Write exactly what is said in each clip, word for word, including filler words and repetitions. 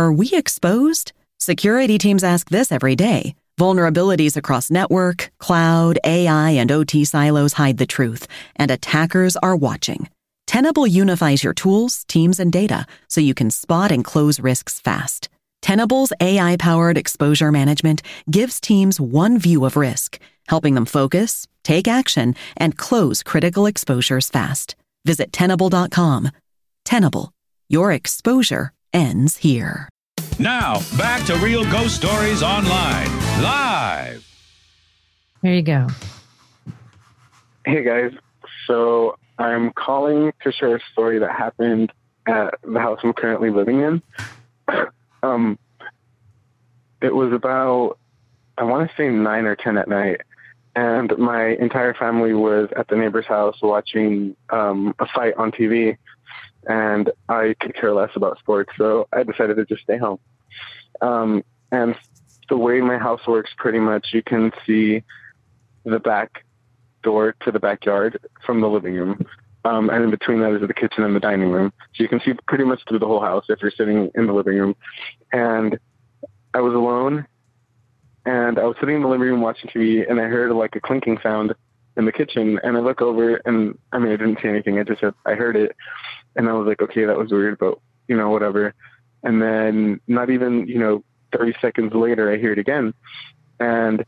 Are we exposed? Security teams ask this every day. Vulnerabilities across network, cloud, A I, and O T silos hide the truth, and attackers are watching. Tenable unifies your tools, teams, and data so you can spot and close risks fast. Tenable's A I-powered exposure management gives teams one view of risk, helping them focus, take action, and close critical exposures fast. Visit Tenable dot com. Tenable. Your exposure ends here. Now, back to Real Ghost Stories Online, live. There you go. Hey, guys. So I'm calling to share a story that happened at the house I'm currently living in. um, it was about, I want to say nine or ten at night, and my entire family was at the neighbor's house watching um, a fight on T V, and I could care less about sports, so I decided to just stay home. Um, and the way my house works, pretty much, you can see the back door to the backyard from the living room. Um, and in between that is the kitchen and the dining room. So you can see pretty much through the whole house if you're sitting in the living room. And I was alone, and I was sitting in the living room watching T V, and I heard like a clinking sound in the kitchen. And I look over, and I mean, I didn't see anything. I just said, I heard it. And I was like, okay, that was weird, but, you know, whatever. And then not even, you know, thirty seconds later, I hear it again. And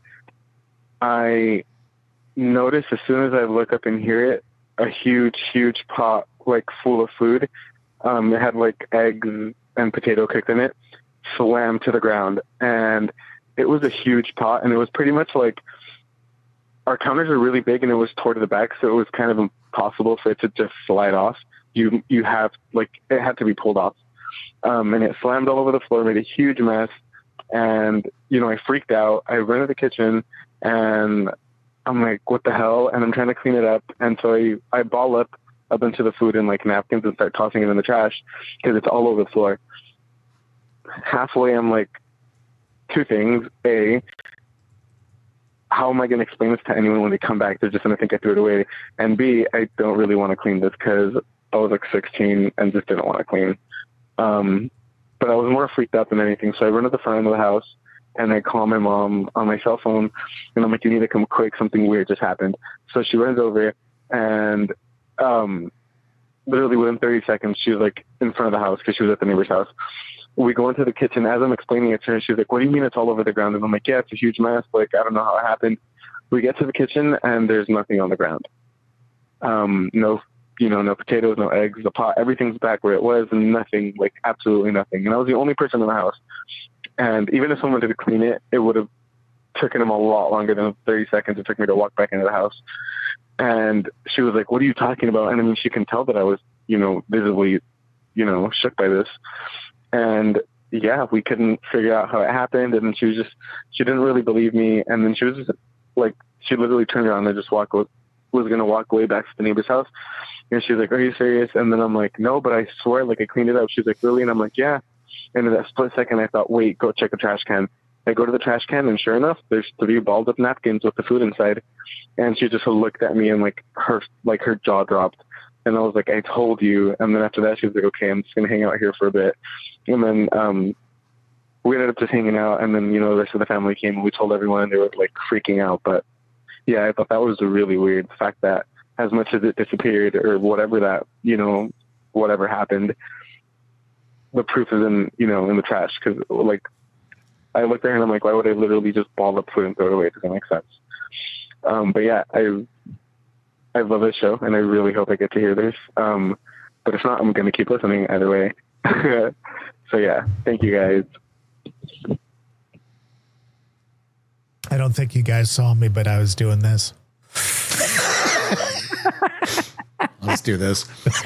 I notice as soon as I look up and hear it, a huge, huge pot, like full of food. Um, it had like eggs and potato cooked in it, slammed to the ground. And it was a huge pot, and it was pretty much like, our counters are really big, and it was toward the back, so it was kind of impossible for it to just slide off. You you have, like, it had to be pulled off. Um, and it slammed all over the floor, made a huge mess. And, you know, I freaked out. I ran to the kitchen, and I'm like, what the hell? And I'm trying to clean it up. And so I, I ball up a bunch of the food in, like, napkins and start tossing it in the trash because it's all over the floor. Halfway, I'm like, two things. A, how am I going to explain this to anyone when they come back? They're just going to think I threw it away. And B, I don't really want to clean this because I was like sixteen and just didn't want to clean. Um, but I was more freaked out than anything. So I run to the front of the house, and I call my mom on my cell phone, and I'm like, you need to come quick. Something weird just happened. So she runs over, and um, literally within thirty seconds, she was like in front of the house because she was at the neighbor's house. We go into the kitchen. As I'm explaining it to her, she's like, what do you mean it's all over the ground? And I'm like, yeah, it's a huge mess. Like, I don't know how it happened. We get to the kitchen, and there's nothing on the ground. Um, no, you know, no potatoes, no eggs, the pot, everything's back where it was, and nothing, like absolutely nothing. And I was the only person in the house. And even if someone did clean it, it would have taken them a lot longer than thirty seconds it took me to walk back into the house. And she was like, what are you talking about? And I mean, she can tell that I was, you know, visibly, you know, shook by this. And yeah, we couldn't figure out how it happened. And she was just, she didn't really believe me. And then she was just like, she literally turned around and just walked, was going to walk away back to the neighbor's house. And she was like, are you serious? And then I'm like, no, but I swear, like, I cleaned it up. She's like, really? And I'm like, yeah. And in that split second, I thought, wait, go check the trash can. I go to the trash can, and sure enough, there's three balled up napkins with the food inside. And she just looked at me, and like her, like her jaw dropped. And I was like, I told you. And then after that, she was like, okay, I'm just going to hang out here for a bit. And then um, we ended up just hanging out. And then, you know, the rest of the family came, and we told everyone, and they were like freaking out. But yeah, I thought that was a really weird fact that as much as it disappeared or whatever that, you know, whatever happened, the proof is in, you know, in the trash. Cause like I looked there and I'm like, why would I literally just ball up food and throw it away? It doesn't make sense. Um, but yeah, I, I love this show, and I really hope I get to hear this. Um, but if not, I'm going to keep listening either way. So yeah, thank you guys. I don't think you guys saw me, but I was doing this. Let's do this.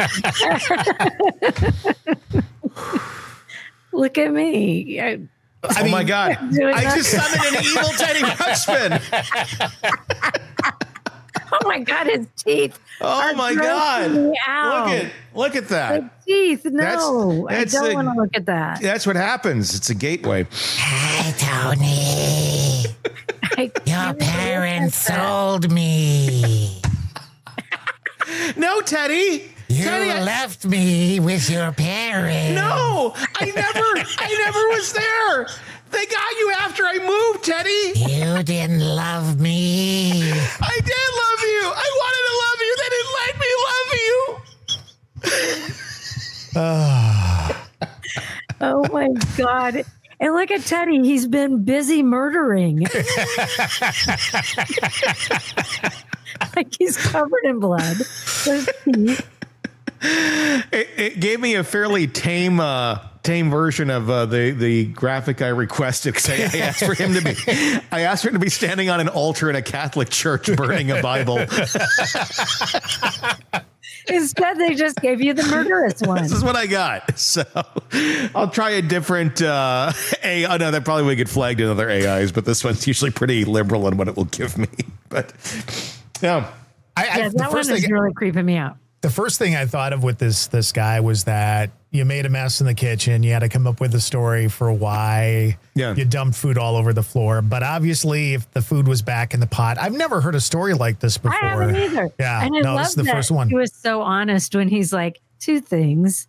Look at me. I, I oh mean, my God. I just summoned an evil Teddy Ruxpin. Oh my God, his teeth. Oh my God. Look at look at that. The teeth. No, that's, that's I don't a, want to look at that. That's what happens. It's a gateway. Hi, Tony. Your parents sold me. No, Teddy. You Teddy, I- left me with your parents. No, I never, I never was there. They got you after I moved, Teddy. You didn't love me. I did love you. I wanted to love you. They didn't let me love you. Oh my God. And look at Teddy. He's been busy murdering. Like he's covered in blood. It, it gave me a fairly tame, uh, tame version of uh, the the graphic I requested. Because I, I asked for him to be, I asked for him to be standing on an altar in a Catholic church, burning a Bible. Instead, they just gave you the murderous one. This is what I got. So I'll try a different uh, A I. Oh, no, that probably would get flagged in other A Is, but this one's usually pretty liberal in what it will give me. But yeah, I, I, Yeah, the that one first is thing, really creeping me out. the first thing I thought of with this this guy was that you made a mess in the kitchen. You had to come up with a story for why Yeah. you dumped food all over the floor. But obviously, if the food was back in the pot, I've never heard a story like this before. I haven't either. Yeah, and I no, love this is the that first one. He was so honest when he's like, two things.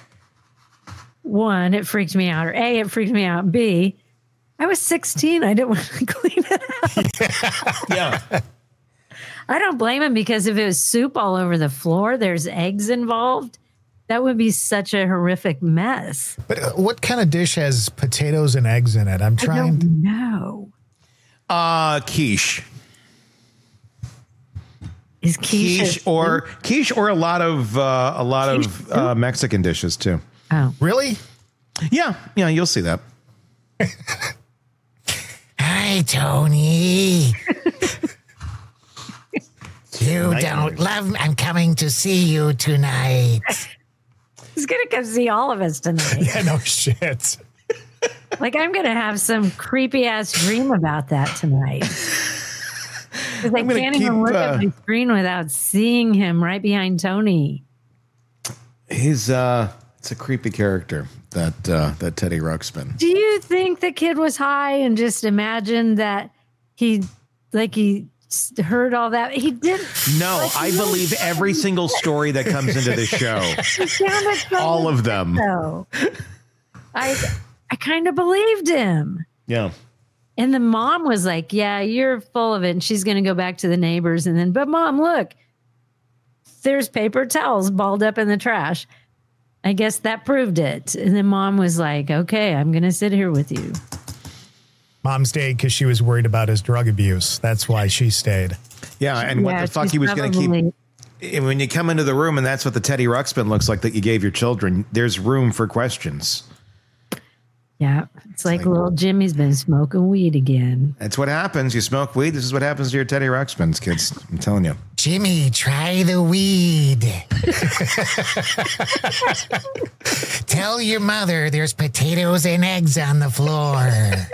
One, it freaked me out. Or A, it freaked me out. B, I was sixteen. I didn't want to clean it up. yeah. I don't blame him because if it was soup all over the floor, there's eggs involved. That would be such a horrific mess. But uh, what kind of dish has potatoes and eggs in it? I'm I trying. don't know. Uh, quiche. Is quiche, Quiche or quiche or a lot of uh, a lot Quiche of uh, Mexican dishes too. Oh, Really? Yeah, yeah, you'll see that. Hi, Tony. You don't love me. I'm coming to see you tonight. he's gonna come see all of us tonight. Yeah, no shit. Like I'm gonna have some creepy ass dream about that tonight. Because I I'm gonna can't keep, even look uh, at my screen without seeing him right behind Tony. He's uh, it's a creepy character that uh, that Teddy Ruxpin. Do you think the kid was high and just imagined that he, like he s- heard all that? He didn't. No, Like, I he believe really every sounded- single story that comes into this show. He sounded so All of them. So I, I kind of believed him. Yeah. And the mom was like, yeah, you're full of it. And she's going to go back to the neighbors. And then, but mom, look, there's paper towels balled up in the trash. I guess that proved it. And then mom was like, okay, I'm going to sit here with you. Mom stayed because she was worried about his drug abuse. That's why she stayed. Yeah, and what Yeah, the fuck she's he was going to probably- keep. And when you come into the room and that's what the Teddy Ruxpin looks like that you gave your children, there's room for questions. Yeah. It's like, like- little Jimmy's been smoking weed again. That's what happens. You smoke weed. This is what happens to your Teddy Ruxpins, kids. I'm telling you. Jimmy, try the weed. Tell your mother there's potatoes and eggs on the floor.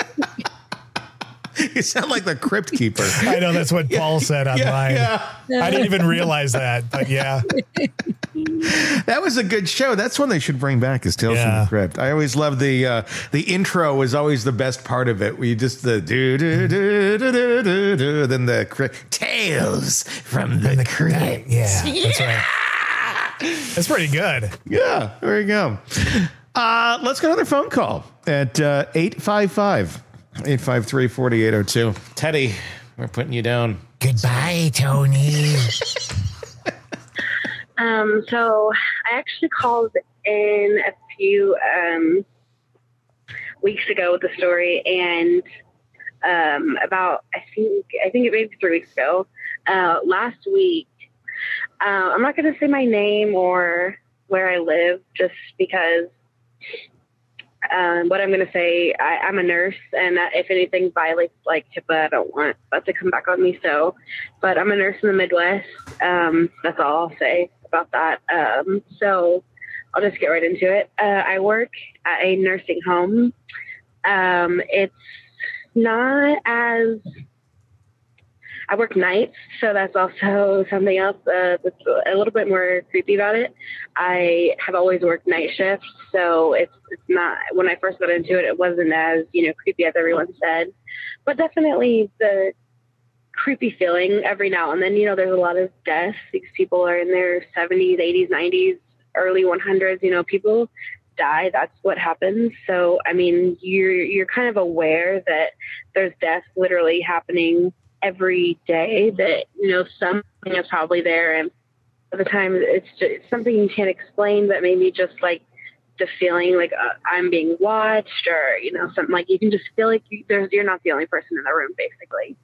You sound like the Crypt Keeper. I know that's what Paul said online. Yeah. I didn't even realize that, but yeah. That was a good show. That's one they should bring back is Tales from Yeah. the Crypt. I always love the uh, the intro was always the best part of it. We just the do do do do do do do then the crypt Tales from the, Crypt. Yeah, that's right. That's pretty good. Yeah, there you go. Uh, let's get another phone call at uh, eight five five, eight five three, four eight zero two. Teddy, we're putting you down. Goodbye, Tony. Um, so I actually called in a few um, weeks ago with the story, and um, about I think I think it may be three weeks ago. Uh, last week, uh, I'm not going to say my name or where I live, just because. Um, what I'm going to say, I, I'm a nurse, and uh, if anything violates like HIPAA, I don't want that to come back on me. So, but I'm a nurse in the Midwest. Um, that's all I'll say about that. Um, so I'll just get right into it. Uh, I work at a nursing home. Um, it's not as I work nights, so that's also something else uh, that's a little bit more creepy about it. I have always worked night shifts, so it's, it's not, when I first got into it, it wasn't as, you know, creepy as everyone said. But definitely the creepy feeling every now and then. You know, there's a lot of deaths. These people are in their seventies, eighties, nineties, early one hundreds. You know, people die. That's what happens. So, I mean, you're you're kind of aware that there's death literally happening every day. That, you know, something is probably there, and at the time it's just, it's something you can't explain, but maybe just like the feeling like uh, I'm being watched, or, you know, something like you can just feel like you, there's, you're not the only person in the room, basically.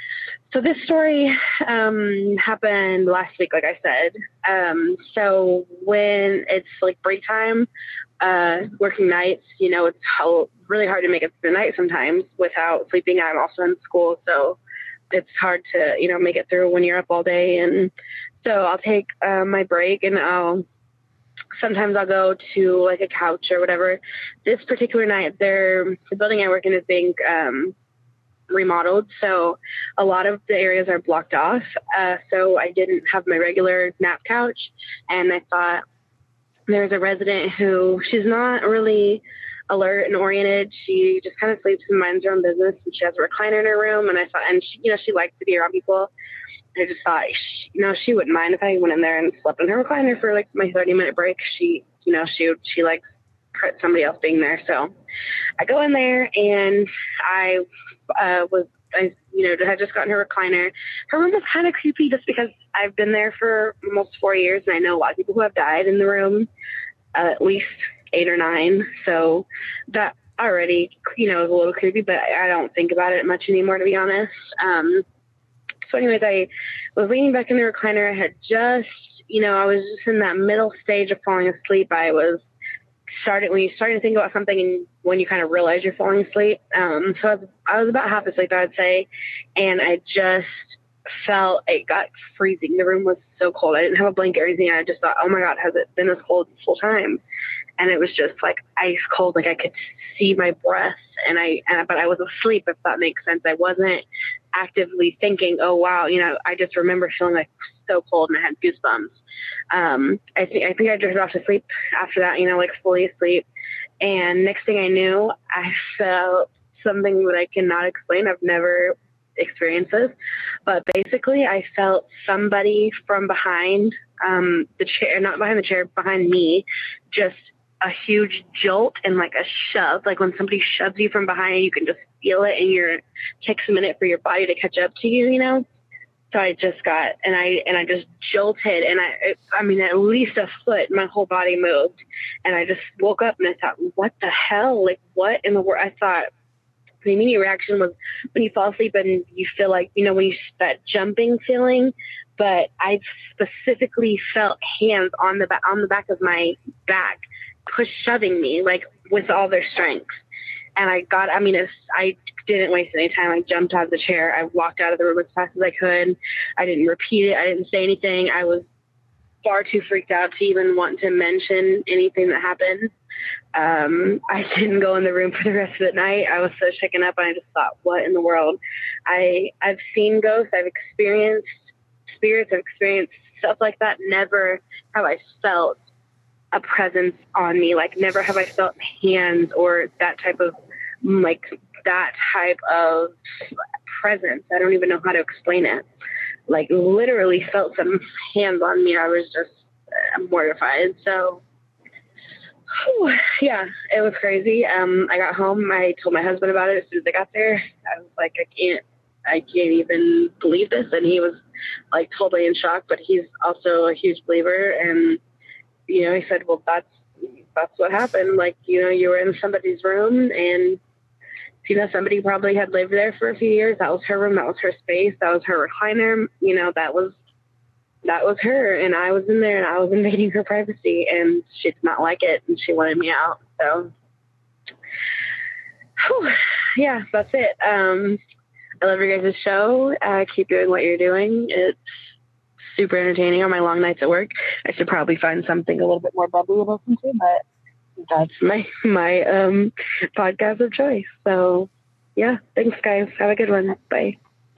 So this story um, happened last week, like I said. Um, so when it's like break time, uh, working nights, you know, it's how, really hard to make it through the night sometimes without sleeping. I'm also in school, so it's hard to, you know, make it through when you're up all day. And so I'll take uh, my break, and I'll sometimes I'll go to like a couch or whatever. This particular night, they're, the building I work in is being um, remodeled, so a lot of the areas are blocked off. Uh, so I didn't have my regular nap couch, and I thought there's a resident who, she's not really alert and oriented. She just kind of sleeps and minds her own business, and she has a recliner in her room. And I thought, and she, you know, she likes to be around people. I just thought, you know, she wouldn't mind if I went in there and slept in her recliner for like my thirty minute break. She, you know, she, she likes somebody else being there. So I go in there, and I uh, was, I, you know, had just gotten her recliner. Her room was kind of creepy just because I've been there for almost four years, and I know a lot of people who have died in the room, uh, at least eight or nine. So that already, you know, is a little creepy, but I don't think about it much anymore, to be honest. Um, So anyways, I was leaning back in the recliner. I had just, you know, I was just in that middle stage of falling asleep. I was started when you started to think about something, and when you kind of realize you're falling asleep. Um, so I was, I was about half asleep, I'd say, and I just felt it got freezing. The room was so cold. I didn't have a blanket or anything. I just thought, oh my God, has it been this cold this whole time? And it was just like ice cold. Like I could see my breath, and I, and, but I was asleep, if that makes sense. I wasn't actively thinking, oh wow, you know, I just remember feeling like so cold, and I had goosebumps. Um, I think, I think I drifted off to sleep after that, you know, like fully asleep. And next thing I knew, I felt something that I cannot explain. I've never experienced this, but basically I felt somebody from behind um, the chair, not behind the chair, behind me, just a huge jolt and like a shove. Like when somebody shoves you from behind, you can just feel it, and you're, it takes a minute for your body to catch up to you, you know? So I just got, and I, and I just jolted, and I, I mean, at least a foot, my whole body moved, and I just woke up, and I thought, what the hell? Like what in the world? I thought the immediate reaction was when you fall asleep and you feel like, you know, when you, that jumping feeling, but I specifically felt hands on the back, on the back of my back, push shoving me like with all their strength. And I got, I mean, it's, I didn't waste any time. I jumped out of the chair. I walked out of the room as fast as I could. I didn't repeat it. I didn't say anything. I was far too freaked out to even want to mention anything that happened. Um, I didn't go in the room for the rest of the night. I was so shaken up, and I just thought, what in the world? I, I've seen ghosts. I've experienced spirits. I've experienced stuff like that. Never have I felt a presence on me. Like never have I felt hands or that type of, like that type of presence. I don't even know how to explain it. Like literally felt some hands on me. I was just uh, mortified. So whew, yeah, it was crazy. Um, I got home. I told my husband about it as soon as I got there. I was like, I can't, I can't even believe this. And he was like totally in shock, but he's also a huge believer. And you know, he said, well, that's, that's what happened. Like, you know, you were in somebody's room, and, you know, somebody probably had lived there for a few years. That was her room. That was her space. That was her recliner. You know, that was, that was her. And I was in there, and I was invading her privacy, and she did not like it, and she wanted me out. So, whew, yeah, that's it. Um, I love your guys' show. Uh, keep doing what you're doing. It's super entertaining on my long nights at work. I should probably find something a little bit more bubbly to listen to, but that's my my um podcast of choice. So yeah, thanks guys. Have a good one. Bye.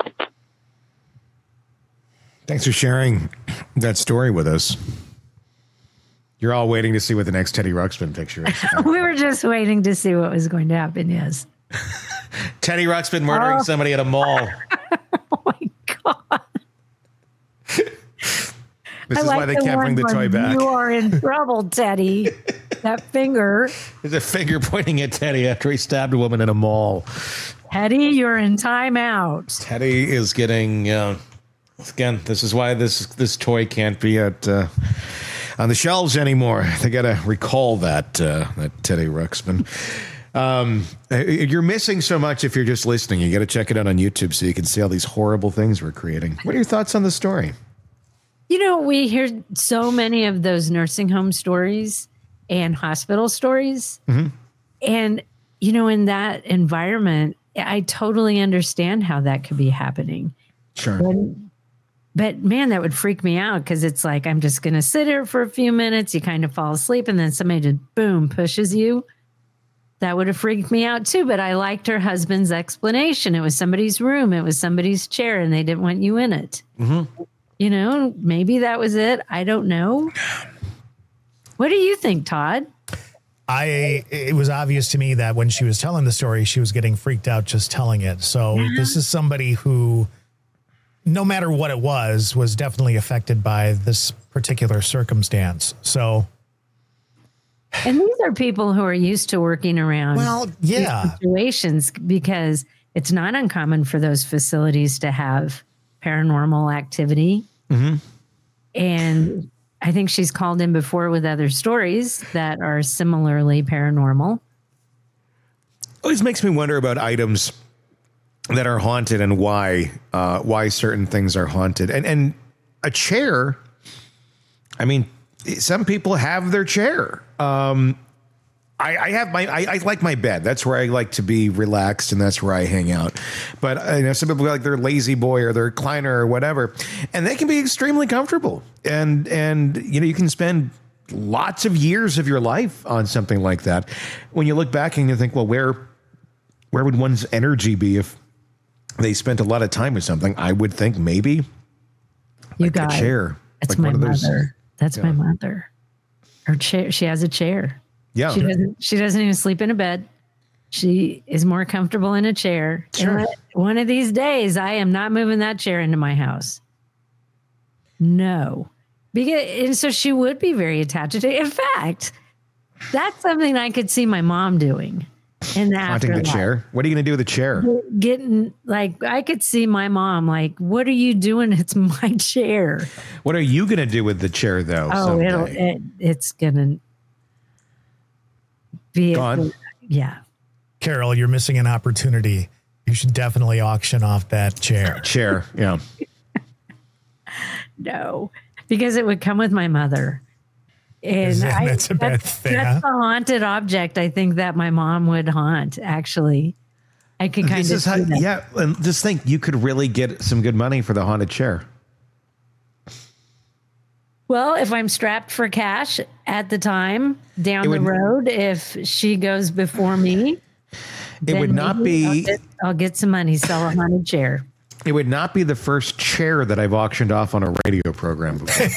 Thanks for sharing that story with us. You're all waiting to see what the next Teddy Ruxpin picture is. We were just waiting to see what was going to happen. Yes. Teddy Ruxpin murdering oh. somebody at a mall. Oh my This I is like why they can't bring the one toy where back. You are in trouble, Teddy. That finger. There's a finger pointing at Teddy after he stabbed a woman in a mall. Teddy, you're in timeout. Teddy is getting, uh, again, this is why this this toy can't be at uh, on the shelves anymore. They got to recall that, uh, that Teddy Ruxpin. Um, you're missing so much if you're just listening. You got to check it out on YouTube so you can see all these horrible things we're creating. What are your thoughts on the story? You know, we hear so many of those nursing home stories and hospital stories. Mm-hmm. And, you know, in that environment, I totally understand how that could be happening. Sure. But, but man, that would freak me out because it's like, I'm just going to sit here for a few minutes. You kind of fall asleep and then somebody just boom, pushes you. That would have freaked me out too. But I liked her husband's explanation. It was somebody's room. It was somebody's chair and they didn't want you in it. Mm-hmm. You know, maybe that was it. I don't know. What do you think, Todd? I, it was obvious to me that when she was telling the story, she was getting freaked out just telling it. So yeah. This is somebody who, no matter what it was, was definitely affected by this particular circumstance. So. And these are people who are used to working around well, yeah. situations because it's not uncommon for those facilities to have paranormal activity. Mm-hmm. And I think she's called in before with other stories that are similarly paranormal. Always makes me wonder about items that are haunted and why uh, why certain things are haunted. And and a chair, I mean, some people have their chair. Um, I, I have my, I, I like my bed. That's where I like to be relaxed and that's where I hang out. But uh, you know, some people like their lazy boy or their recliner or whatever, and they can be extremely comfortable. And, and, you know, you can spend lots of years of your life on something like that. When you look back and you think, well, where, where would one's energy be if they spent a lot of time with something? I would think maybe you like got a chair. That's like my those, mother. That's yeah. my mother. Her chair. She has a chair. Yeah. She doesn't, she doesn't even sleep in a bed. She is more comfortable in a chair. Sure. And one of these days, I am not moving that chair into my house. No. Because, and so she would be very attached to it. In fact, that's something I could see my mom doing in the haunting the afterlife. chair. What are you going to do with the chair? Getting like, I could see my mom like, what are you doing? It's my chair. What are you going to do with the chair though? Oh, someday? it'll, it, it's going to be, Gone. Yeah. Carol, you're missing an opportunity. You should definitely auction off that chair. Chair, yeah. No, because it would come with my mother. And that, I, that's a bad that's, thing. That's Huh? the haunted object I think that my mom would haunt, actually. I could kind This of is how, see that. yeah, and just think you could really get some good money for the haunted chair. Well, if I'm strapped for cash at the time down It the would- road, if she goes before me, It then would not maybe I'll be get, I'll get some money, sell a haunted chair. it would not be the first chair that I've auctioned off on a radio program before.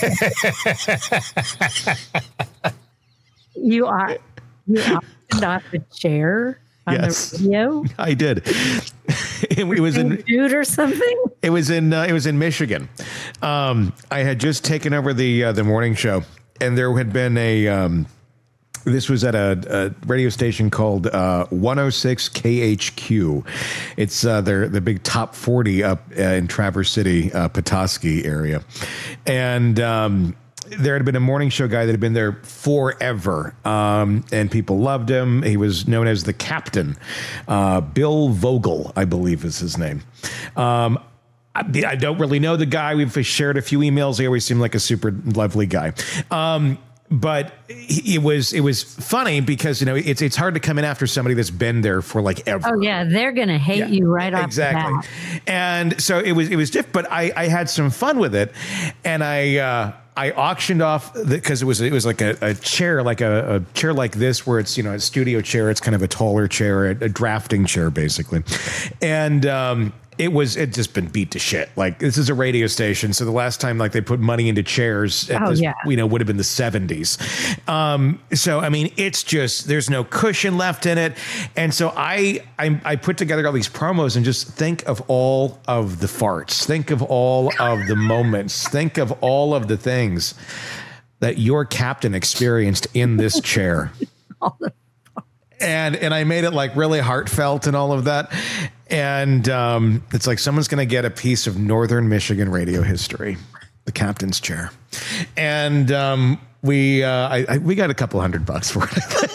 You are you auctioned off a chair on Yes. the radio? I did. It, it was in Dude or something? it was in uh, it was in Michigan. Um, I had just taken over the uh, the morning show, and there had been a. Um, This was at a, a radio station called uh, one oh six K H Q. It's uh, their the big top forty up uh, in Traverse City, uh, Petoskey area, and um, there had been a morning show guy that had been there forever, um, and people loved him. He was known as the Captain, uh, Bill Vogel, I believe is his name. Um, I, I don't really know the guy. We've shared a few emails. He always seemed like a super lovely guy. Um, But it was it was funny because, you know, it's it's hard to come in after somebody that's been there for like ever. Oh yeah, they're gonna hate Yeah, you right off exactly. the bat. And so it was it was different, but I, I had some fun with it, and I uh, I auctioned off because it was it was like a, a chair like a, a chair like this where it's, you know, a studio chair. It's kind of a taller chair, a, a drafting chair basically, and. Um, it was it just been beat to shit. Like, this is a radio station, so the last time like they put money into chairs, at Oh, this, yeah. you know, would have been the seventies. Um, so I mean, it's just there's no cushion left in it, and so I, I I put together all these promos and just think of all of the farts, think of all of the moments, think of all of the things that your captain experienced in this chair. And and I made it like really heartfelt and all of that. And um, it's like someone's going to get a piece of Northern Michigan radio history, the captain's chair. And um, we uh, I, I, we got a couple hundred bucks for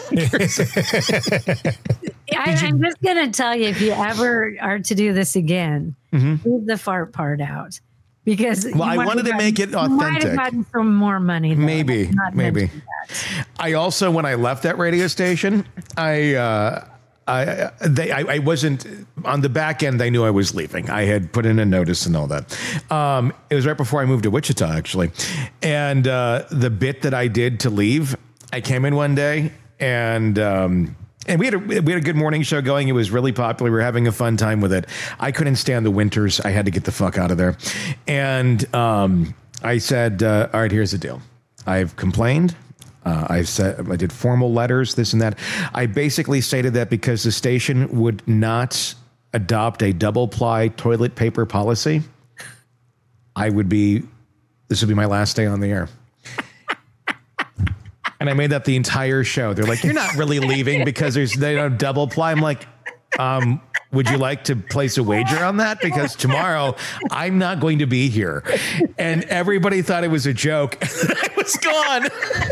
it. I, I'm just going to tell you, if you ever are to do this again, Mm-hmm. leave the fart part out. Because Well, I wanted to make it You might authentic. have gotten some more money. though. Maybe, Not maybe. mention that. I also, when I left that radio station, I, uh, I, they, I, I wasn't on the back end. They knew I was leaving. I had put in a notice and all that. Um, it was right before I moved to Wichita, actually. And uh, the bit that I did to leave, I came in one day and. Um, And we had a we had a good morning show going. It was really popular. We were having a fun time with it. I couldn't stand the winters. I had to get the fuck out of there. And um, I said, uh, "All right, here's the deal. I've complained. Uh, I've said I did formal letters, this and that. I basically stated that because the station would not adopt a double ply toilet paper policy, I would be. This would be my last day on the air." And I made that the entire show. They're like, "You're not really leaving because there's they don't double ply." I'm like, um, would you like to place a wager on that? Because tomorrow I'm not going to be here. And everybody thought it was a joke. And I was gone.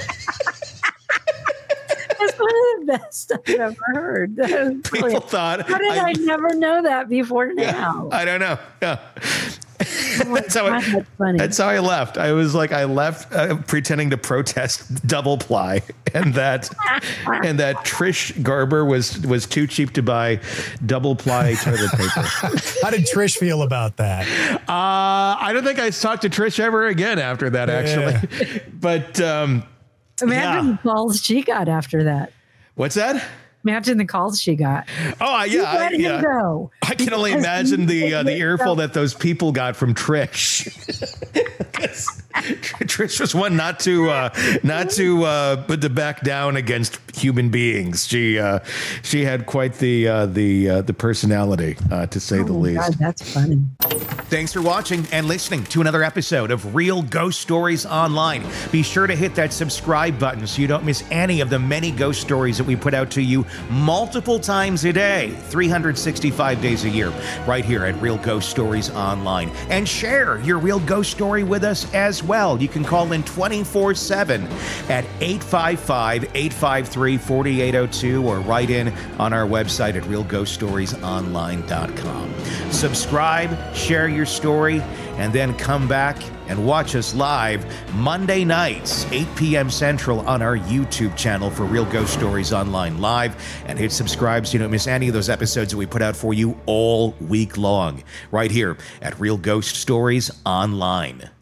That's one of the best I've ever heard. That was People brilliant. thought How did I, I- never know that before now? I don't know. Yeah. Oh my That's how, God, I, that's funny. that's how I left. I was like, I left uh, pretending to protest double ply, and that and that Trish Garber was was too cheap to buy double ply toilet paper. How did Trish feel about that? Uh, I don't think I talked to Trish ever again after that, actually. But um, Imagine yeah. the calls she got after that. What's that? Imagine the calls she got. Oh, I- yeah, I, Let him yeah. go. I can only Because imagine the he uh, the let earful go. that those people got from Trish. 'Cause Trish was one not to uh, not to uh, put the back down against human beings. She uh, she had quite the uh, the uh, the personality, uh, to say Oh the my least. God, that's funny. Thanks for watching and listening to another episode of Real Ghost Stories Online. Be sure to hit that subscribe button so you don't miss any of the many ghost stories that we put out to you multiple times a day, three hundred sixty-five days a year, right here at Real Ghost Stories Online. And share your real ghost story with us as well. You can call in twenty-four seven at eight five five, eight five three, four eight zero two or write in on our website at real ghost stories online dot com. Subscribe, share your story, and then come back and watch us live Monday nights, eight p.m. Central on our YouTube channel for Real Ghost Stories Online Live. And hit subscribe so you don't miss any of those episodes that we put out for you all week long, right here at Real Ghost Stories Online.